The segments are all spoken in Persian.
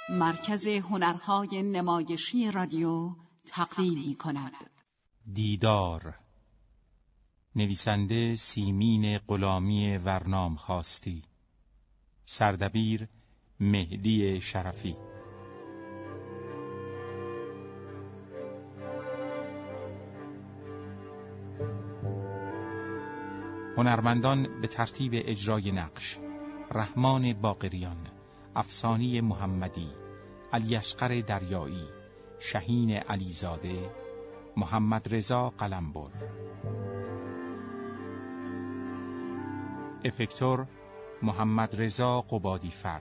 مرکز هنرهای نمایشی رادیو تقدیم می‌کند. دیدار، نویسنده سیمین غلامی ورنام خواستی، سردبیر مهدی شرفی. هنرمندان به ترتیب اجرای نقش: رحمان باقریان، افسانی محمدی، علیاصغر دریایی، شهین علیزاده، محمد رضا قلمبر. افکتور محمد رضا قبادیفر.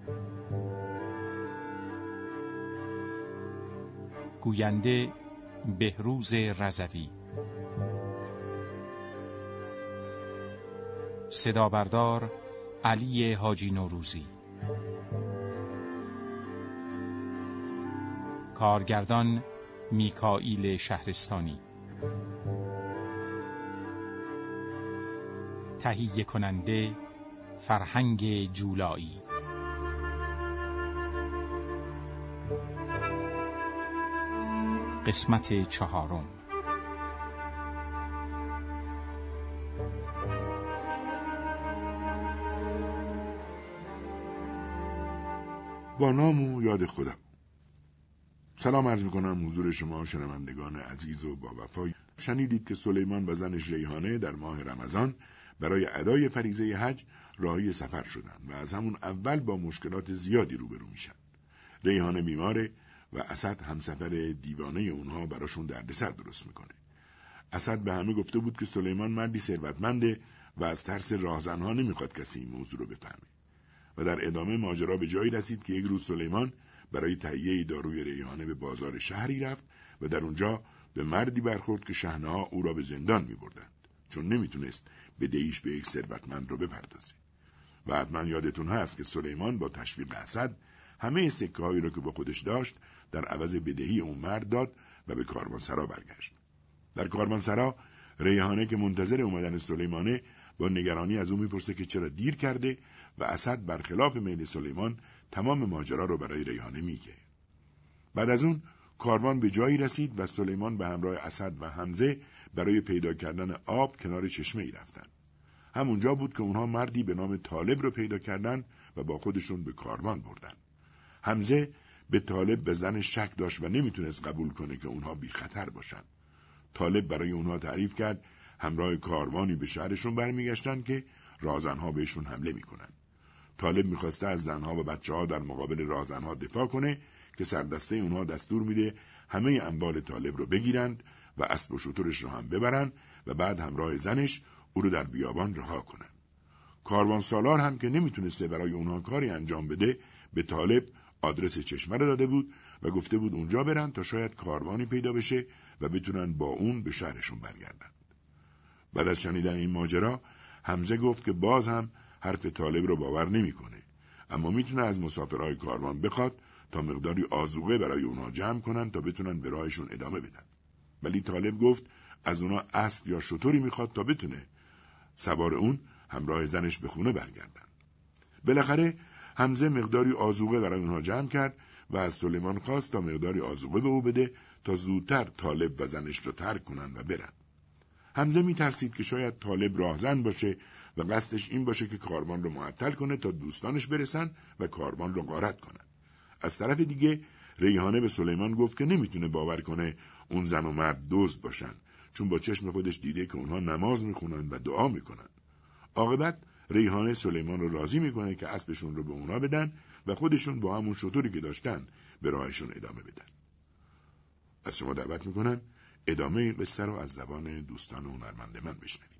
گوینده بهروز رضوی. صدا بردار علی حاجی نوروزی. کارگردان میکائیل شهرستانی. تهیه کننده فرهنگ جولایی. قسمت 4. با نام و یاد خودم. سلام عرض میکنم حضور شما شنوندگان عزیز و با وفا. شنیدید که سلیمان و زنش ریحانه در ماه رمضان برای ادای فریضه حج راهی سفر شدند و از همون اول با مشکلات زیادی روبرو میشن. ریحانه بیماره و اسد همسفر دیوانه اونها براشون دردسر درست میکنه. اسد به همه گفته بود که سلیمان مردی ثروتمنده و از ترس راهزنها نمیخواد کسی این موضوع رو بفهمه. و در ادامه ماجرا به جایی رسید که یک روز سلیمان برای تهیه داروی ریحانه به بازار شهری رفت و در اونجا به مردی برخورد که شحنه‌ها او را به زندان می‌بردند چون نمیتونست بدهیش به یک ثروتمند رو بپردازه. و حتما یادتون هست که سلیمان با تشویق اسد همه سکه‌هایی را که با خودش داشت در عوض بدهی اون مرد داد و به کاروانسرا برگشت. در کاروانسرا ریحانه که منتظر اومدن سلیمانه با نگرانی از او میپرسه که چرا دیر کرده و اسد برخلاف میل سلیمان تمام ماجرا رو برای ریحانه میگه. بعد از اون کاروان به جایی رسید و سلیمان به همراه اسد و حمزه برای پیدا کردن آب کنار چشمه ای رفتن. همونجا بود که اونها مردی به نام طالب رو پیدا کردن و با خودشون به کاروان بردن. حمزه به طالب به زنش شک داشت و نمیتونست قبول کنه که اونها بی خطر باشن. طالب برای اونها تعریف کرد همراه کاروانی به شهرشون برمیگشتن که راهزنها بهشون حمله میکنن. طالب میخواسته از زنها و بچه‌ها در مقابل راهزنها دفاع کنه که سردسته اونها دستور میده همه اموال طالب رو بگیرند و اسب و شترش رو هم ببرن و بعد همراه زنش او رو در بیابان رها کنن. کاروان سالار هم که نمیتونسته برای اونها کاری انجام بده به طالب آدرس چشمه رو داده بود و گفته بود اونجا برن تا شاید کاروانی پیدا بشه و بتونن با اون به شهرشون برگردن. بعد از شنیدن این ماجرا حمزه گفت که باز هم حرف طالب رو باور نمیکنه، اما میتونه از مسافرهای کاروان بخواد تا مقداری آذوقه برای اونها جمع کنن تا بتونن به راهشون ادامه بدن. ولی طالب گفت از اونها اسب یا شتری میخواد تا بتونه سوار اون همراه زنش به خونه برگردن. بالاخره حمزه مقداری آذوقه برای اونها جمع کرد و از سلیمان خواست تا مقداری آذوقه به او بده تا زودتر طالب و زنش رو ترک کنن و برن. حمزه میترسید که شاید طالب راهزن باشه و قصدش این باشه که کاروان رو معطل کنه تا دوستانش برسن و کاروان رو غارت کنن. از طرف دیگه ریحانه به سلیمان گفت که نمیتونه باور کنه اون زن و مرد دزد باشن چون با چشم خودش دیده که اونها نماز میخونن و دعا میکنن. عاقبت ریحانه سلیمان رو راضی میکنه که اسبشون رو به اونا بدن و خودشون با همون شتری که داشتن به راهشون ادامه بدن. از شما دعوت میکنم ادامه این قصه رو از زبان دوستان هنرمند من بشنوید.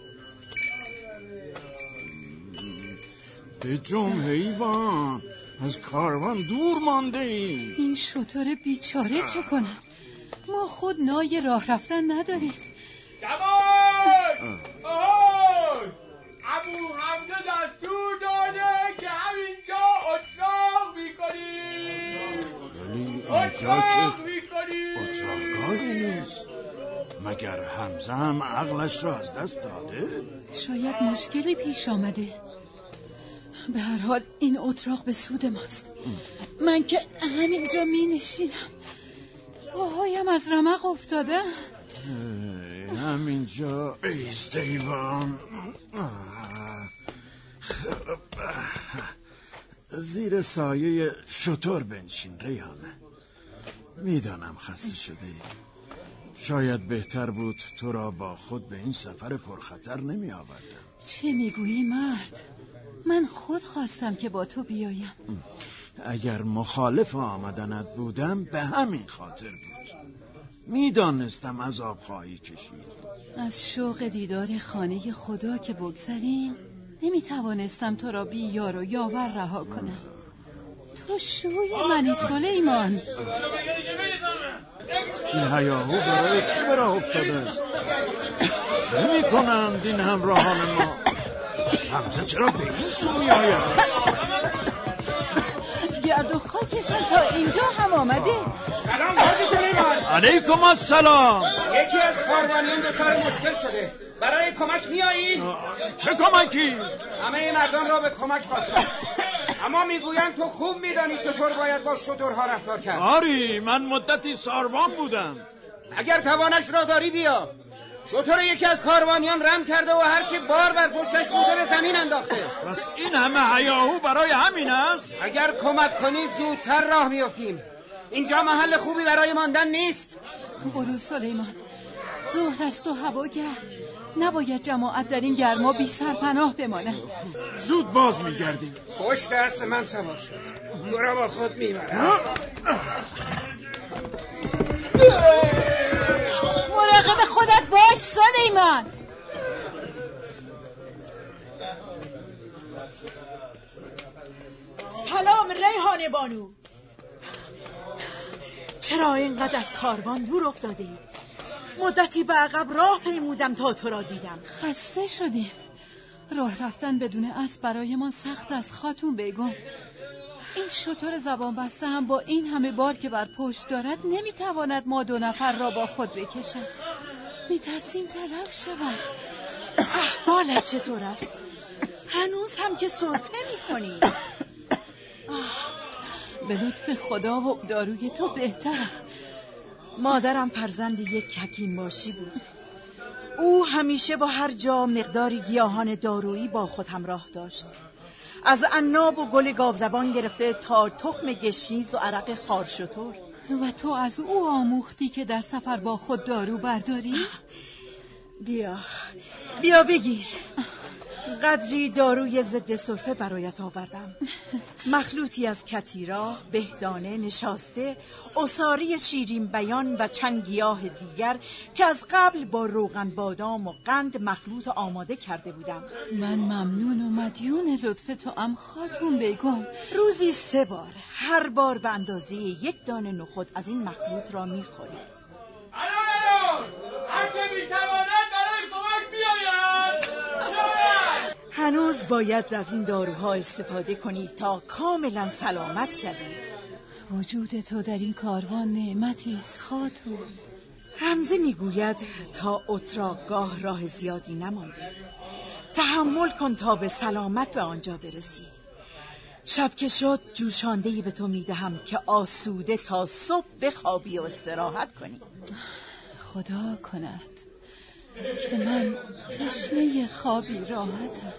به جم حیوان از کاروان دور مانده ایم. این شتر بیچاره چه کنن؟ ما خود نای راه رفتن نداریم. جوان! آهای! ابو حمزه دستور داده که همینجا اتراق میکنیم. ولی اینجا که اتراقگاهی نیست. مگر حمزه هم عقلش را از دست داده؟ شاید مشکلی پیش آمده. به هر حال این اتراق به سود ماست. من که همینجا می نشینم. پاهایم از رمق افتاده. همینجا ایستیوان. زیر سایه شتر بنشین ریحانه. میدانم خسته شده ای. شاید بهتر بود تو را با خود به این سفر پرخطر نمی آوردم. چه میگویی مرد؟ من خود خواستم که با تو بیایم. اگر مخالف آمدنت بودم به همین خاطر بود. میدانستم عذاب خواهی کشید. از شوق دیدار خانه خدا که بگذریم نمیتوانستم تو را بی یار و یاور رها کنم. تو شوی منی سلیمان. این هیاهو برای چی به راه افتاده؟ چه میکنند این همراهان ما؟ حمزه چرا به این سو میآید؟ گرد و خاکشان تا اینجا هم آمده. سلام حاجی سلیمان. علیکم السلام. یکی از کاروانیان دچار مشکل شده. برای کمک میایی؟ چه کمکی؟ همه مردان را به کمک خواستم، اما میگویند تو خوب میدانی چطور باید با شترها رفتار کرد. آری، من مدتی ساربان بودم. اگر توانش را داری بیا. شتر یکی از کاروانیان رم کرده و هرچی بار بر پشتش بوده به زمین انداخته. پس این همه هیاهو برای همین است؟ اگر کمک کنی زودتر راه میافتیم. اینجا محل خوبی برای ماندن نیست. برو سلیمان، ظهر است و هوا گرم. نباید جماعت در این گرما بی سرپناه بمانند. زود باز میگردیم. پشت دست من سوار شد، تو را با خود میبرم. مراقب خودت باش سلیمان. سلام ریحانه بانو. چرا اینقدر از کاروان دور افتاده اید؟ مدتی به عقب راه پیمودم تا تو را دیدم. خسته شدیم. راه رفتن بدون اسب برای ما سخت است خاتون بیگم. این شتر زبان بسته هم با این همه بار که بر پشت دارد نمیتواند ما دو نفر را با خود بکشد. میترسیم تلف شود. احوالت چطور است؟ هنوز هم که سرفه میکنی؟ به لطف خدا و داروی تو بهترم. مادرم فرزند یک حکیم باشی بود. او همیشه با هر جا مقداری گیاهان دارویی با خود همراه داشت. از عناب و گل گاوزبان گرفته تا تخم گشنیز و عرق خارشتر. و تو از او آموختی که در سفر با خود دارو برداری؟ بیا بگیر. قدری داروی ضد سرفه برایت آوردم. مخلوطی از کتیرا، بهدانه، نشاسته، عصاری شیرین بیان و چند گیاه دیگر که از قبل با روغن بادام و قند مخلوط آماده کرده بودم. من ممنون و مدیون لطف تو ام خاتون بیگم. روزی 3 بار، هر بار به اندازه 1 دانه نخود از این مخلوط را می‌خوری. الان هر که میتواند برای کمک بیاید. هنوز باید از این داروها استفاده کنی تا کاملا سلامت شوی. وجود تو در این کاروان نعمتی است خاتون. حمزه میگوید تا اتراقگاه راه زیادی نمانده. تحمل کن تا به سلامت به آنجا برسی. شب که شد جوشاندهی به تو میدهم که آسوده تا صبح بخوابی و استراحت کنی. خدا کند که من تشنه خوابی راحتم.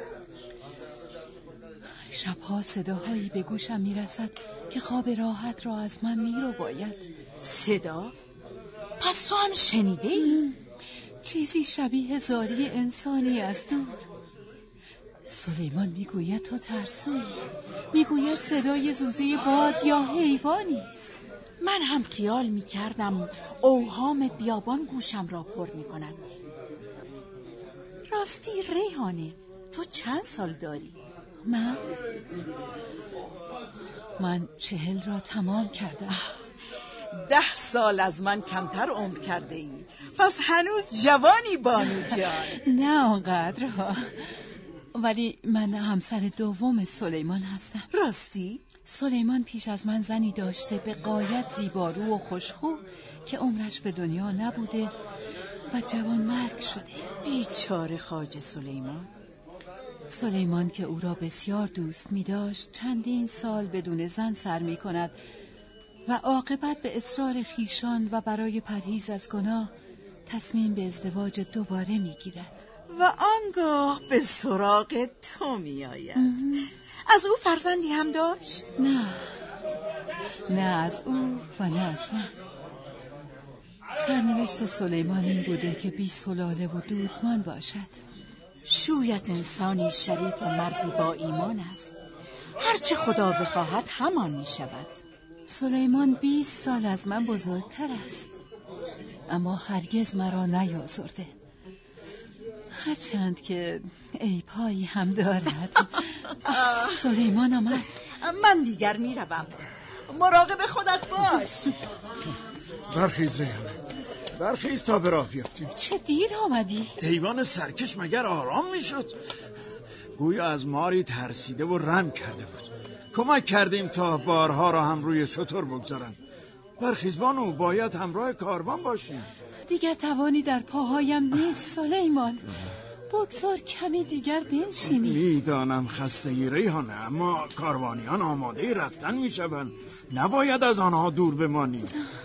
شبها صداهایی به گوشم میرسد که خواب راحت را از من میرو باید. صدا؟ پس تو هم شنیدی؟ چیزی شبیه زاری انسانی از دور. سلیمان میگوید تو ترسویی. میگوید صدای زوزه باد یا حیوانی است. من هم خیال میکردم اوهام بیابان گوشم را پر میکنن. راستی ریحانه، تو چند سال داری؟ من 40 را تمام کردم. 10 سال از من کمتر عمر کرده ای. پس هنوز جوانی بانو جان. نه آنقدر ها. ولی من همسر دوم سلیمان هستم. راستی؟ سلیمان پیش از من زنی داشته به غایت زیبارو و خوشخو که عمرش به دنیا نبوده و جوان مرگ شده. بیچاره خواجه سلیمان. سلیمان که او را بسیار دوست می داشت چندین سال بدون زن سر می کند و عاقبت به اصرار خیشان و برای پرهیز از گناه تصمیم به ازدواج دوباره می گیرد و آنگاه به سراغ تو می آید. از او فرزندی هم داشت؟ نه از او و نه از من. سرنوشت سلیمان این بوده که بی سلاله و دودمان باشد. شویت انسانی شریف و مردی با ایمان است. هرچه خدا بخواهد همان می شود. سلیمان 20 سال از من بزرگتر است، اما هرگز مرا نیازرده، هرچند که عیب‌هایی هم دارد. سلیمان آمد. من دیگر می روم. مراقب خودت باش. برخیز ریحانه، برخیز تا به راه بیافتیم. چه دیر آمدی؟ حیوان سرکش مگر آرام می شد؟ گویا از ماری ترسیده و رم کرده بود. کمک کردیم تا بارها را هم روی شتر بگذارند. برخیز بانو، باید همراه کاروان باشیم. دیگر توانی در پاهایم نیست سلیمان. بگذار کمی دیگر بنشینی. میدانم خستگی ریحانه، اما کاروانیان آماده رفتن میشوند. نباید از آنها دور بمانیم.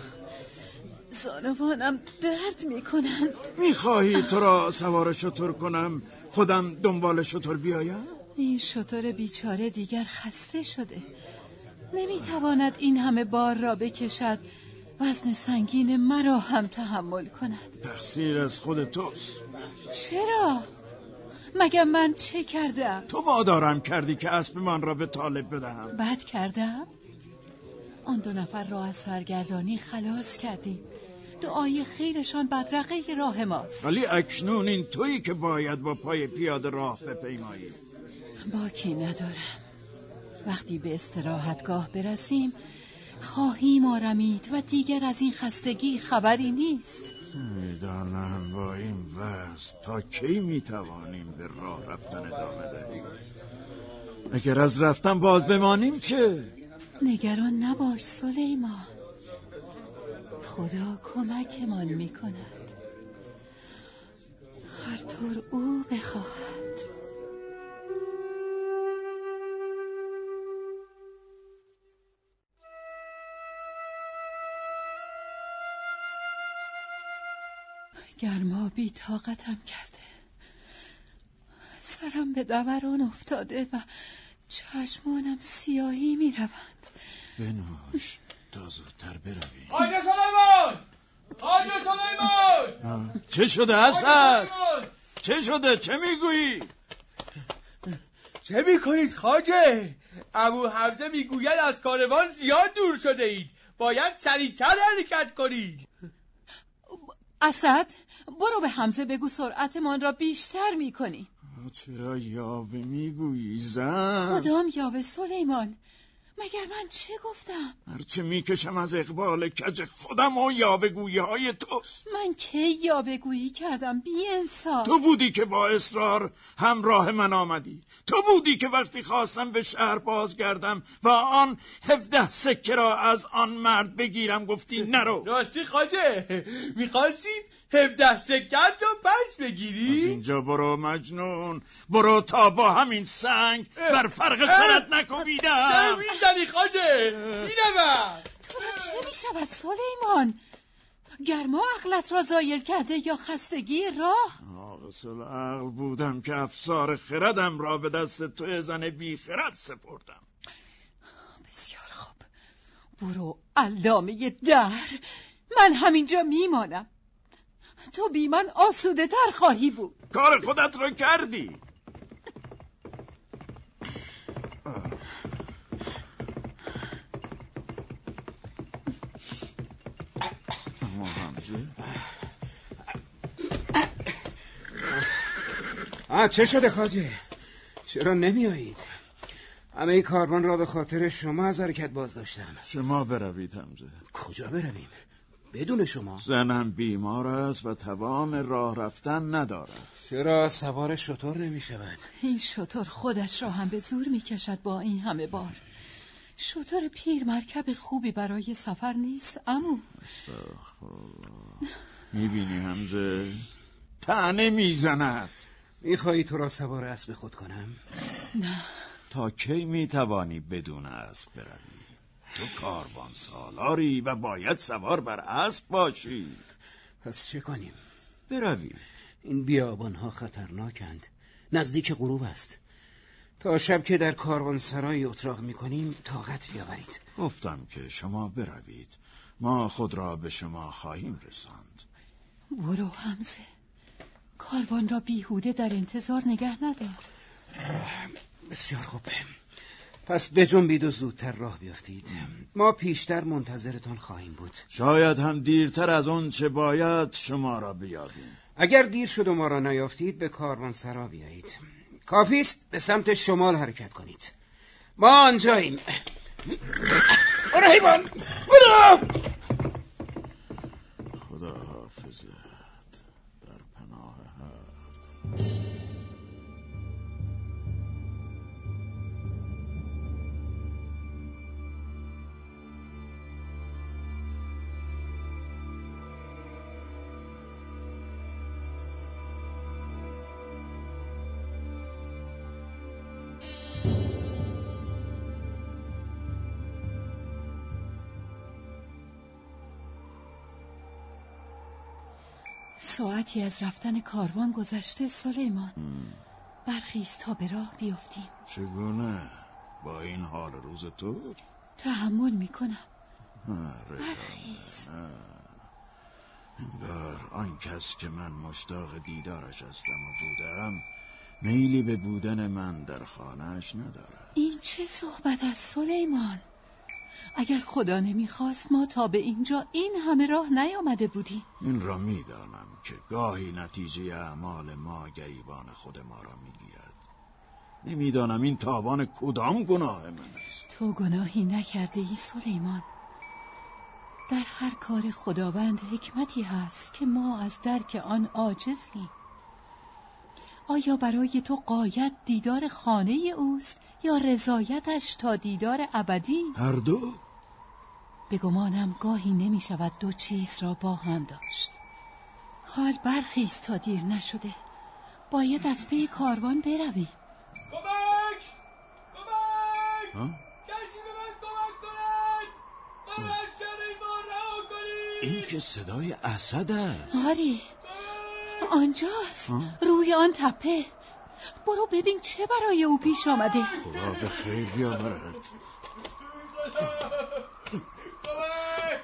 زانوانم درد میکنند. میخواهی تو را سوار شتر کنم، خودم دنبال شتر بیایم؟ این شتر بیچاره دیگر خسته شده، نمیتواند این همه بار را بکشد، وزن سنگین مرا هم تحمل کند. تقصیر از خود توست. چرا؟ مگر من چه کردم؟ تو وادارم کردی که اسب من را به طالب بدهم. بد کردم؟ آن 2 نفر را از سرگردانی خلاص کردیم. دعای خیرشان بدرقه راه ماست. ولی اکنون این تویی که باید با پای پیاده راه بپیمایی. باکی ندارم. وقتی به استراحتگاه برسیم خواهیم آرامید و دیگر از این خستگی خبری نیست. میدانم با این وضع تا کی میتوانیم به راه رفتن ادامه دهیم؟ اگر از رفتن باز بمانیم چه؟ نگران نباش سلیمان، خدا کمکمان میکند، هر طور او بخواهد. گرما بی طاقتم کرده، سرم به دوران افتاده و چشمانم سیاهی می روند. بنوش تا زودتر برویم. حاج سلیمان! حاج سلیمان! چه شده اسد؟ چه شده؟ چه میگویی؟ چه میکنید خواجه؟ ابو حمزه میگوید از کاروان زیاد دور شده اید، باید سریعتر حرکت کنید. اسد، برو به حمزه بگو سرعتمان را بیشتر میکنی. چرا یاوه میگویی زن؟ کدام یاوه سلیمان؟ مگر من چه گفتم؟ هرچه میکشم از اقبال کج خودم و یاوه گویی های توست. من کی یاوه گویی کردم بی انصاف؟ تو بودی که با اصرار همراه من آمدی. تو بودی که وقتی خواستم به شهر بازگردم و آن 17 سکه را از آن مرد بگیرم گفتی نرو. راستی خواجه، میخواستیم 17 سکه رو پس بگیری؟ از اینجا برو مجنون، برو تا با همین سنگ بر فرق سرت نکوبیدم. چرا میزنی خواجه؟ بینم تو را چه میشود سلیمان؟ گرما عقلت را زایل کرده یا خستگی راه؟ ناقص العقل بودم که افسار خردم را به دست تو زن بی خرد سپردم. بسیار خوب، برو علامه در، من همینجا میمانم. تو بی من آسوده تر خواهی بود. کار خودت رو کردی. چه شده خواجه؟ چرا نمی آیید؟ همه کاروان را به خاطر شما از حرکت باز داشتم. شما بروید حمزه. کجا برویم؟ بدون شما؟ زنم بیمار است و توان راه رفتن ندارد. چرا سوار شتر نمی شود؟ این شتر خودش را هم به زور می کشد با این همه بار. شتر پیر مرکب خوبی برای سفر نیست عمو. میبینی حمزه؟ طعنه میزند. میخوایی تو را سوار اسب خود کنم؟ نه. تا کی میتوانی بدون اسب بروی؟ تو کاروان سالاری و باید سوار بر اسب باشی. پس چه کنیم؟ برویم. این بیابانها خطرناکند. نزدیک غروب است. تا شب که در کاروانسرای اتراق میکنیم طاقت بیاورید. گفتم که شما بروید، ما خود را به شما خواهیم رساند. برو حمزه، کاروان را بیهوده در انتظار نگه ندار. بسیار خوب، پس بجنبید و زودتر راه بیافتید. ما پیشتر منتظرتان خواهیم بود. شاید هم دیرتر از اون چه باید شما را بیابیم. اگر دیر شد و ما را نیافتید به کاروانسرا بیایید. کافی است به سمت شمال حرکت کنید. ما آنجاییم. برو حیوان، برو! خدا حافظت در پناه هر. ساعتی از رفتن کاروان گذشته سلیمان. برخیز تا به راه بیفتیم. چگونه؟ با این حال روز تو؟ تحمل میکنم. برخیز. انگار آن کس که من مشتاق دیدارش هستم و بودم میلی به بودن من در خانهش ندارد. این چه صحبت است سلیمان؟ اگر خدا نمیخواست ما تا به اینجا این همه راه نیامده بودیم. این را میدانم که گاهی نتیجه اعمال ما گریبان خود ما را میگیرد. نمیدانم این تاوان کدام گناه من است. تو گناهی نکرده ای سلیمان. در هر کار خداوند حکمتی هست که ما از درک آن عاجزیم. آیا برای تو غایت دیدار خانه اوست یا رضایتش تا دیدار ابدی؟ هر دو. به گمانم گاهی نمی شود دو چیز را با هم داشت. حال برخیز تا دیر نشده. باید از پی کاروان برویم. کمک! کمک! کسی به من کمک کند! من از شر این بار رها کنید! این که صدای اسد است. آری آنجاست. روی آن تپه. برو ببین چه برای او پیش آمده. خدا به خیر بیاورد. کمک!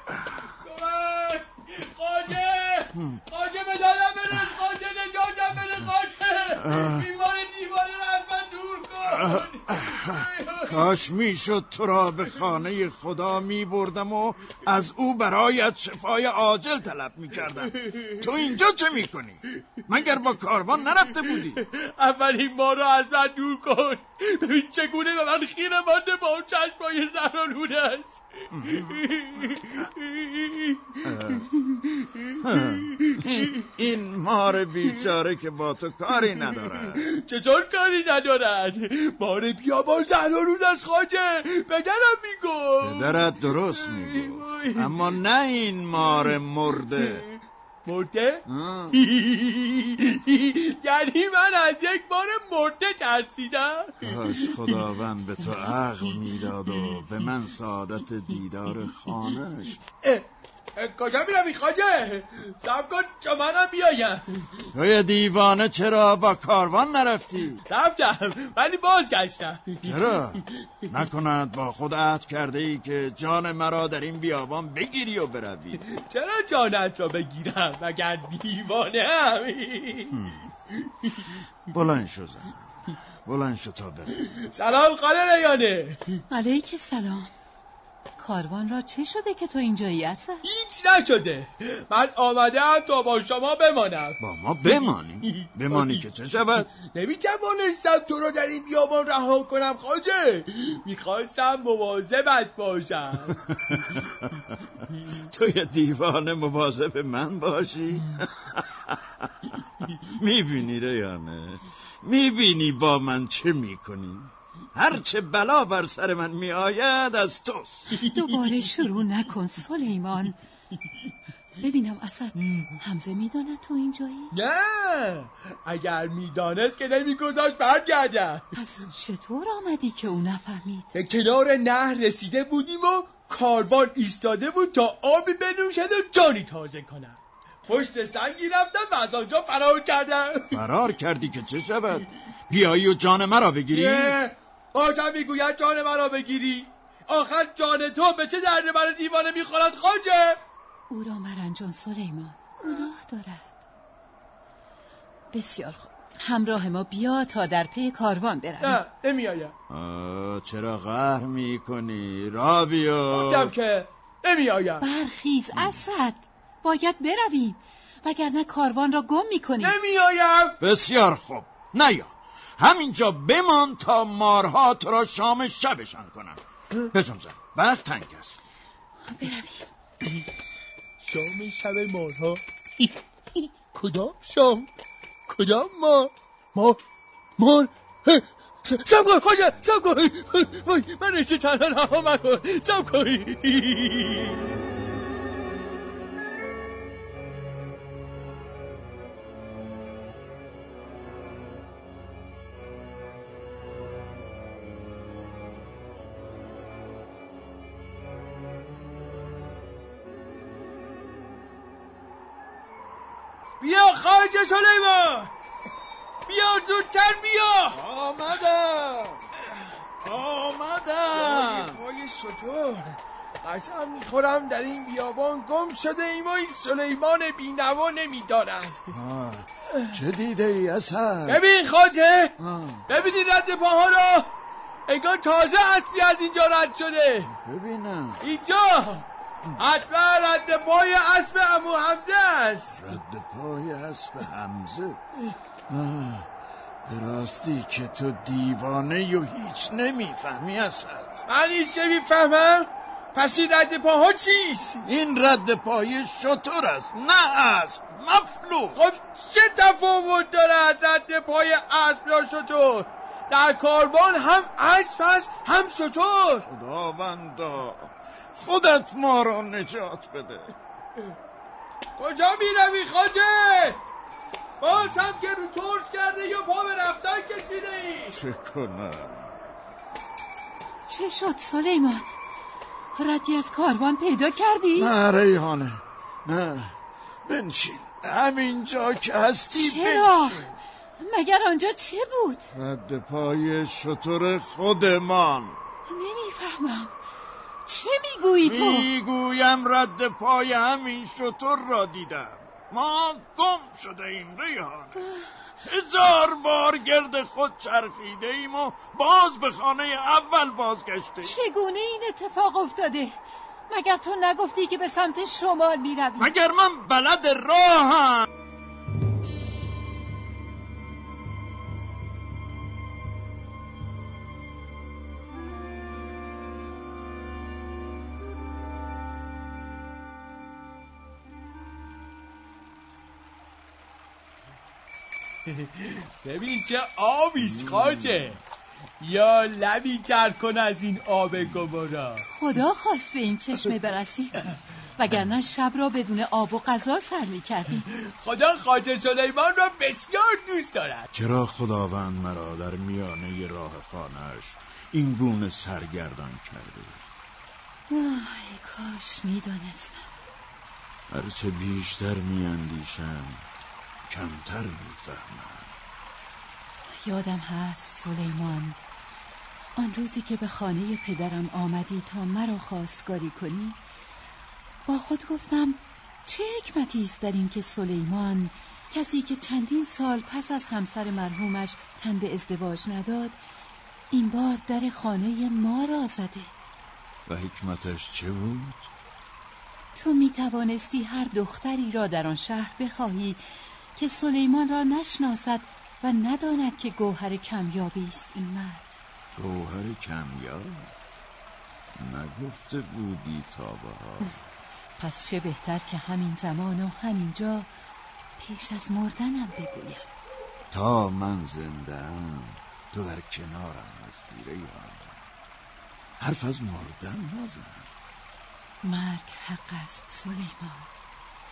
خواجه! خواجه به دادم برس! خواجه نجاتم بده خواجه! بیمار دیوانه رو از من دور کن! کاش میشد تو را به خانه خدا می بردم و از او برایت شفای عاجل طلب می کردم. تو اینجا چه می کنی؟ مگر با کاروان نرفته بودی؟ اولین بار رو از من دور کن. ببین چگونه به من خیره مانده با اون چشمای زهرآلودش. این مار بیچاره که با تو کاری ندارد. چطور کاری ندارد؟ مار بیابان زهرآلود است خواجه. پدرم میگفت. پدرت درست میگفت، اما نه این مار مرده. مرده؟ یعنی من از یک مار مرده ترسیدم؟ کاش خداوند به تو عقل میداد و به من سعادت دیدار خانهش. کجا میروی خواجه؟ صبر کن تا منم بیایم. توی دیوانه چرا با کاروان نرفتی؟ رفتم ولی بازگشتم. چرا؟ نکند با خود عهد کرده ای که جان مرا در این بیابان بگیری و بروی؟ چرا جانت را بگیرم مگر دیوانه هم؟ بلند شو زن، بلند شو تا بروی. سلام خاله ریانه. علیک سلام. کاروان را چه شده که تو اینجایی هستی؟ هیچ نشده. من آمدم تا با شما بمانم. با ما بمانی؟ بمانی که چه شود؟ نمیتوانستم تو رو در این بیابان رها کنم خواجه. میخواستم مواظبت باشم. توی دیوانه مواظب من باشی؟ میبینی ریانه؟ میبینی با من چه میکنی؟ هرچه بلا بر سر من می آید از توست. دوباره شروع نکن سلیمان. ببینم اسد، حمزه میداند تو اینجایی؟ نه، اگر میدانست که نمیگذاشت برگردم. پس چطور آمدی که او نفهمید؟ به کنار نهر رسیده بودیم و کاروان ایستاده بود تا آبی بنوشد و جانی تازه کنم. پشت سنگی رفتم و از آنجا فرار کردم. فرار کردی که چه شود؟ بیایی و جان مرا بگیری؟ باشم میگوید جان مرا بگیری. آخر جان تو به چه درد من دیوانه میخورد خواجه؟ او را مرنجان سلیمان گناه دارد. بسیار خوب، همراه ما بیا تا در پی کاروان برویم. نه، نمیایم. چرا قهر میکنی؟ را بیا. گفتم که نمیایم. برخیز اسد، باید برویم وگرنه کاروان را گم میکنیم. نمیایم. بسیار خوب، نیا، همینجا بمان تا مارها تو را شام شبشان کنن. بجم زن، وقت تنگ است. برویم. شام شب مارها؟ کدام شام؟ کدام مار؟ سب کن خواجه، سب کن. من رشته تنها رها مکن، سب کن. بیا خواجه سلیمان، بیا زودتر بیا. آمدم. پای شطور. قسم میخورم در این بیابان گم شده ایم و این سلیمان بینوا نمیداند. چه دیده ای اسد؟ ببین خواجه، ببینی رد پاها را، انگار تازه اسبی از اینجا رد شده. ببینم اینجا حتما رد پای اسب عمو حمزه است. رد پای اسب حمزه؟ به راستی که تو دیوانه و هیچ نمیفهمی اسد. من هیچ نمیفهمم؟ پس این رد پاها چیست؟ این رد پای شتر است، نه اسب، مفلوق. خب چه تفاوت دارد رد پای اسب یا شتر؟ در کاروان هم اسب هست هم شتر. خداوندا خودت ما را نجات بده. کجا میروی خواجه؟ باز هم که رو ترس کرده یا پا به رفتن کشیده ای؟ چه کنم؟ چه شد سلیمان؟ ردی از کاروان پیدا کردی؟ نه ریحانه، نه، بنشین همینجا که هستی. چرا؟ بنشین. مگر آنجا چه بود؟ رد پای شتر خودمان. نمیفهمم، چه میگویی تو؟ میگویم رد پای همین شتر را دیدم. ما گم شده ایم ریحان. 1000 بار گرد خود چرخیده ایم و باز به خانه اول بازگشته. چگونه این اتفاق افتاده؟ مگر تو نگفتی که به سمت شمال میروی؟ مگر من بلد راهم؟ ببین چه آبیست خواجه. یا لبی تر کن از این آب گوارا. خدا خواست به این چشمه برسی، وگرنه شب را بدون آب و غذا سر می‌کردیم. خدا خواجه سلیمان را بسیار دوست دارد. چرا خداوند مرا در میانه راه خانه‌اش این گونه سرگردان کرده؟ ای کاش میدانستم. هرچه بیشتر میاندیشم کمتر میفهمم. یادم هست سلیمان، آن روزی که به خانه پدرم آمدی تا مرا خواستگاری کنی، با خود گفتم چه حکمتی است در این که سلیمان، کسی که چندین سال پس از همسر مرحومش تن به ازدواج نداد، این بار در خانه ما را زده. و حکمتش چه بود؟ تو می توانستی هر دختری را در آن شهر بخواهی که سلیمان را نشناسد و نداند که گوهر کمیابی است این مرد. گوهر کمیاب؟ نگفته بودی تا بها. پس چه بهتر که همین زمان و همین جا پیش از مردنم بگویم. تا من زنده‌ام تو در کنارم هستی ریحانه. حرف از مردن نزن. مرگ حق است سلیمان.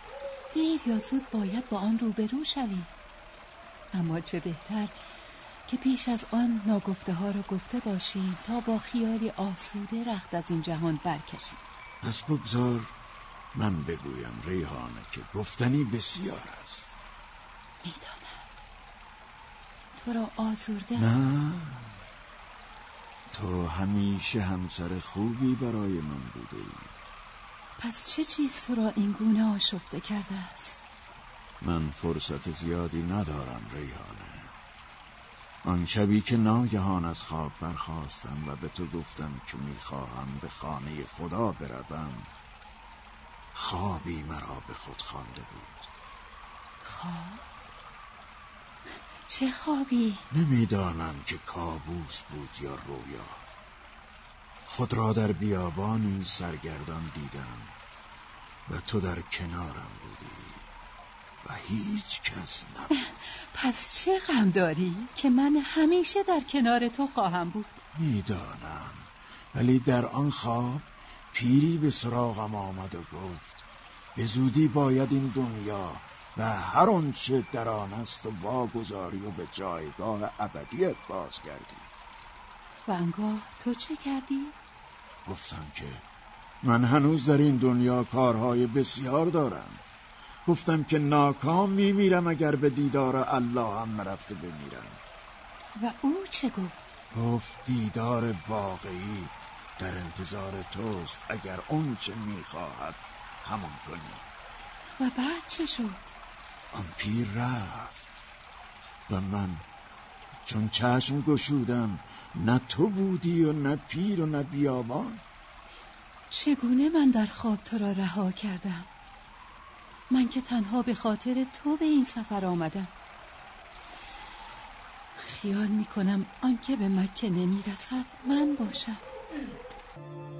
دیر یا زود باید با آن روبرو شوی. اما چه بهتر که پیش از آن ناگفته ها را گفته باشیم تا با خیالی آسوده رخت از این جهان برکشیم. پس بگذار من بگویم ریحانه که گفتنی بسیار است. میدانم تو را آزرده. نه، تو همیشه همسر خوبی برای من بوده ای. پس چه چیز تو را این گونه آشفته کرده است؟ من فرصت زیادی ندارم ریحانه. آن شبی که ناگهان از خواب برخاستم و به تو گفتم که میخواهم به خانه خدا بروم، خوابی مرا به خود خوانده بود. خواب؟ چه خوابی؟ نمیدانم که کابوس بود یا رویا. خود را در بیابانی سرگردان دیدم و تو در کنارم بودی و هیچ کس نبود. پس چه غم داری که من همیشه در کنار تو خواهم بود؟ میدانم، ولی در آن خواب پیری به سراغم آمد و گفت به زودی باید این دنیا و هر آنچه در آن است و واگذاری و به جایگاه ابدیت بازگردی. و آنگاه تو چه کردی؟ گفتم که من هنوز در این دنیا کارهای بسیار دارم. گفتم که ناکام میمیرم اگر به دیدار الله هم نرفته بمیرم. و او چه گفت؟ گفت دیدار واقعی در انتظار توست اگر اون چه میخواهد همون کنی. و بعد چه شد؟ آن پیر رفت و من چون چشم گشودم نه تو بودی و نه پیر و نه بیابان. چگونه من در خواب تو را رها کردم؟ من که تنها به خاطر تو به این سفر آمدم. خیال میکنم آنکه به مکه نمیرسد من باشم.